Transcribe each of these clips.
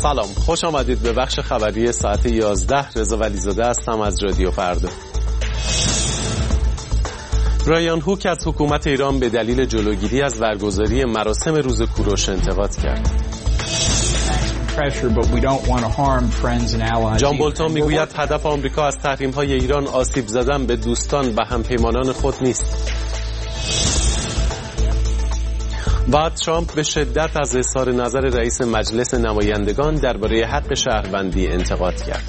سلام، خوش آمدید به بخش خبری ساعت 11. رضا ولیزاده هستم از رادیو فردا. برایان هوک از حکومت ایران به دلیل جلوگیری از برگزاری مراسم روز کوروش انتقاد کرد. جان بولتون میگوید هدف آمریکا از تحریم‌های ایران آسیب زدن به دوستان و همپیمانان خود نیست. و ترامپ به شدت از اظهار نظر رئیس مجلس نمایندگان درباره حق شهروندی انتقاد کرد.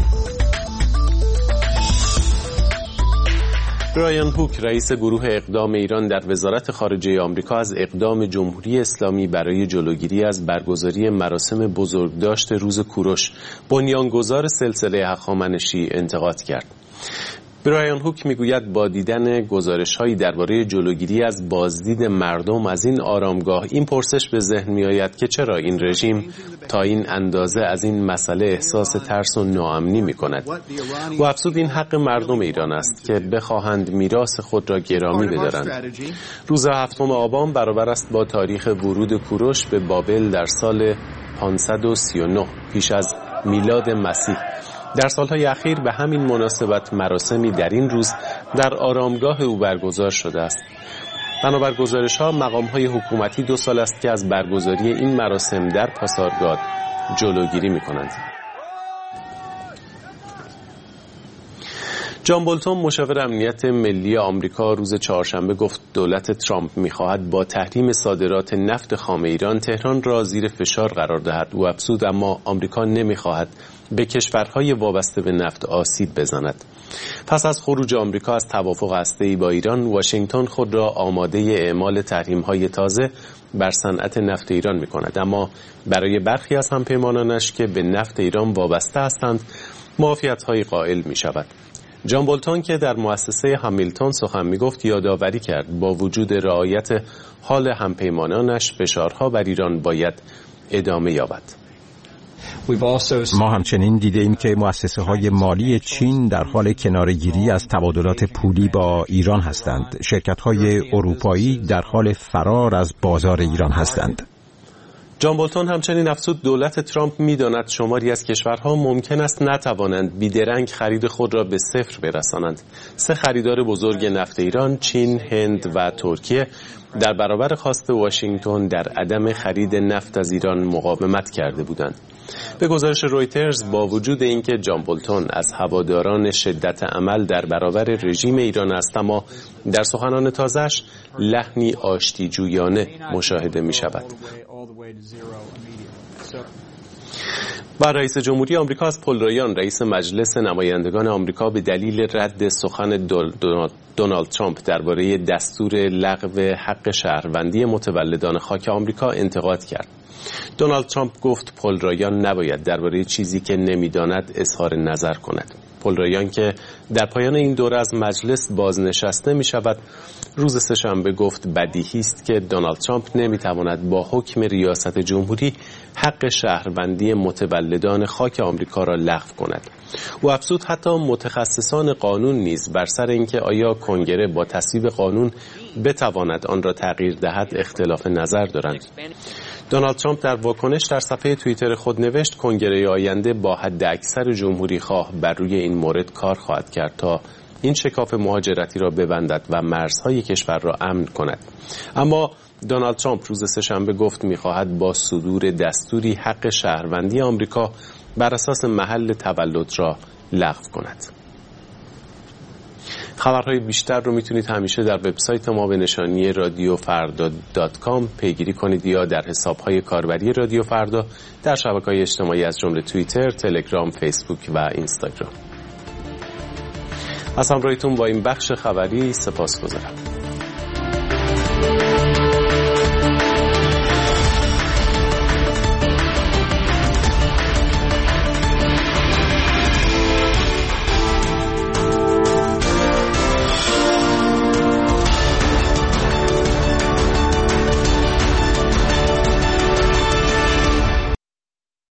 برایان هوک رئیس گروه اقدام ایران در وزارت خارجه آمریکا از اقدام جمهوری اسلامی برای جلوگیری از برگزاری مراسم بزرگداشت روز کوروش بنیانگذار سلسله هخامنشی انتقاد کرد. برایان هوک میگوید با دیدن گزارش‌هایی درباره جلوگیری از بازدید مردم از این آرامگاه این پرسش به ذهن می‌آید که چرا این رژیم تا این اندازه از این مسئله احساس ترس و ناامنی می‌کند. و افزود این حق مردم ایران است که بخواهند میراث خود را گرامی بدارند. روز 7 آبان برابر است با تاریخ ورود کوروش به بابل در سال 539 پیش از میلاد مسیح. در سالهای اخیر به همین مناسبت مراسمی در این روز در آرامگاه او برگزار شده است. بنابر گزارش‌ها مقام‌های حکومتی 2 سال است که از برگزاری این مراسم در پاسارگاد جلوگیری می‌کنند. جان بولتون مشاور امنیت ملی آمریکا روز چهارشنبه گفت دولت ترامپ می‌خواهد با تحریم صادرات نفت خام ایران تهران را زیر فشار قرار دهد. او افزود اما آمریکا نمی‌خواهد به کشورهای وابسته به نفت آسیب بزند. پس از خروج آمریکا از توافق هسته‌ای با ایران، واشنگتن خود را آماده اعمال تحریم‌های تازه بر صنعت نفت ایران می‌کند، اما برای برخی از همپیمانانش که به نفت ایران وابسته هستند معافیت‌هایی قائل می‌شود. جان بولتون که در مؤسسه هامیلتون سخن می‌گفت یادآوری کرد با وجود رعایت حال همپیمانانش فشارها بر ایران باید ادامه یابد. ما همچنین دیده‌ایم که مؤسسه‌های مالی چین در حال کناره‌گیری از تبادلات پولی با ایران هستند. شرکت‌های اروپایی در حال فرار از بازار ایران هستند. جان بولتون همچنین افزود دولت ترامپ می‌داند شماری از کشورها ممکن است نتوانند بیدرنگ خرید خود را به صفر برسانند. 3 خریدار بزرگ نفت ایران، چین، هند و ترکیه در برابر خواست واشنگتن در عدم خرید نفت از ایران مقاومت کرده بودند. به گزارش رویترز با وجود اینکه جان بولتون از هواداران شدت عمل در برابر رژیم ایران است، اما در سخنان تازه‌اش لحنی آشتی‌جویانه مشاهده می‌شود. و رئیس جمهوری آمریکا از پل رایان رئیس مجلس نمایندگان آمریکا به دلیل رد سخن دونالد ترامپ درباره دستور لغو حق شهروندی متولدان خاک آمریکا انتقاد کرد. دونالد ترامپ گفت پل رایان نباید درباره چیزی که نمیداند اظهار نظر کند. پل رایان که در پایان این دوره از مجلس بازنشسته می شود روز سه‌شنبه گفت بدیهی است که دونالد ترامپ نمیتواند با حکم ریاست جمهوری حق شهروندی متولدان خاک آمریکا را لغو کند. او افزود حتی متخصصان قانون نیز بر سر اینکه آیا کنگره با تصویب قانون بتواند آن را تغییر دهد اختلاف نظر دارند. دونالد ترامپ در واکنش در صفحه توییتر خود نوشت کنگره آینده با حد اکثر جمهوری خواه بر روی این مورد کار خواهد کرد تا این شکاف مهاجرتی را ببندد و مرزهای کشور را امن کند. اما دونالد ترامپ روز سه‌شنبه گفت می‌خواهد با صدور دستوری حق شهروندی آمریکا بر اساس محل تولد را لغو کند. خبرهای بیشتر رو میتونید همیشه در وبسایت ما به نشانی radiofrda.com پیگیری کنید یا در حسابهای کاربری رادیو فردا در شبکه‌های اجتماعی از جمله توییتر، تلگرام، فیسبوک و اینستاگرام. از همراهیتون با این بخش خبری سپاسگزارم.